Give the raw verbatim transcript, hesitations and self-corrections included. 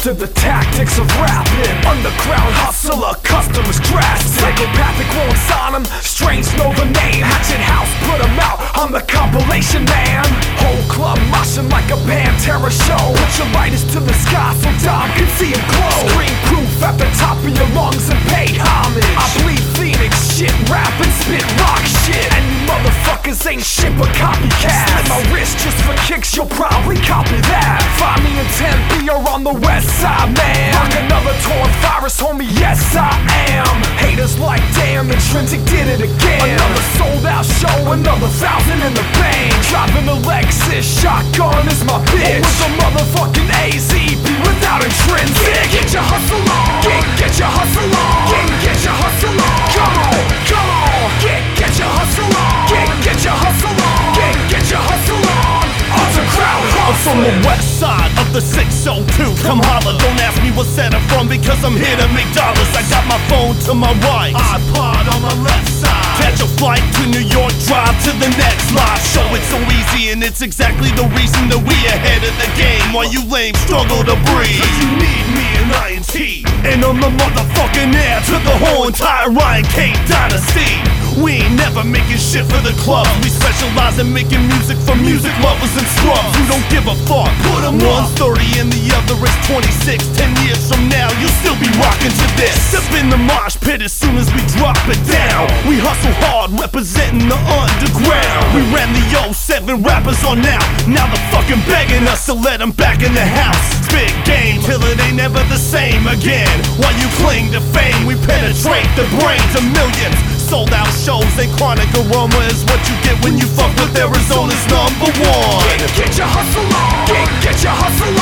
to the tactics of rapping. Underground hustler, customers grasping. Psychopathic won't sign him, strange know the name. Hatchet House put him out, I'm the compilation man. Whole club moshing like a Pantera show. Put your lighters to the sky so Dom can see him glow. Scream proof at the top of your lungs and pay homage. I bleed Phoenix shit, rap and spit rock shit. And you motherfuckers ain't shit but copycats. Slit my wrist just for kicks, you'll probably copy that. Find me in Tempe or on the west side, man. Rock another torn virus, homie, yes I am. Haters like damn, Intrinsic did it again. Another sold out show, another thousand in the bank. Driving a Lexus, shotgun is my bitch. With a motherfucking A Z B without Intrinsic. Get, get your hustle on, get, get your hustle on, get, get your hustle on. Come on, come on, get, get your hustle on, get, get your hustle on, get, get your hustle on. Underground hustling. I'm from the west side of the six oh two. Come holla, don't ask me what set I'm from, because I'm here to make dollars. I got my phone to my right, iPod on my left side. Catch a flight to New York, drive to the next live show. It's so easy and it's exactly the reason that we ahead of the game, while you lame struggle to breathe. Cause you need me and I N T, and I'm the motherfucking heir to the whole entire Ryan K dynasty. We ain't never making shit for the clubs. We specialize in making music for music lovers and scrubs who don't give a fuck. Put 'em One's thirty and the other is twenty-six. Ten years from now, you'll still be rocking to this. Step in the mosh pit as soon as we drop it down. We hustle hard, representing the underground. We ran the oh seven rappers on now. Now they're fucking begging us to let them back in the house. Spit game till it ain't never the same again. While you cling to fame, we penetrate the brains of millions. Sold out shows and chronic aroma is what you get when you fuck with Arizona's number one. Get, get your hustle on, get, get your hustle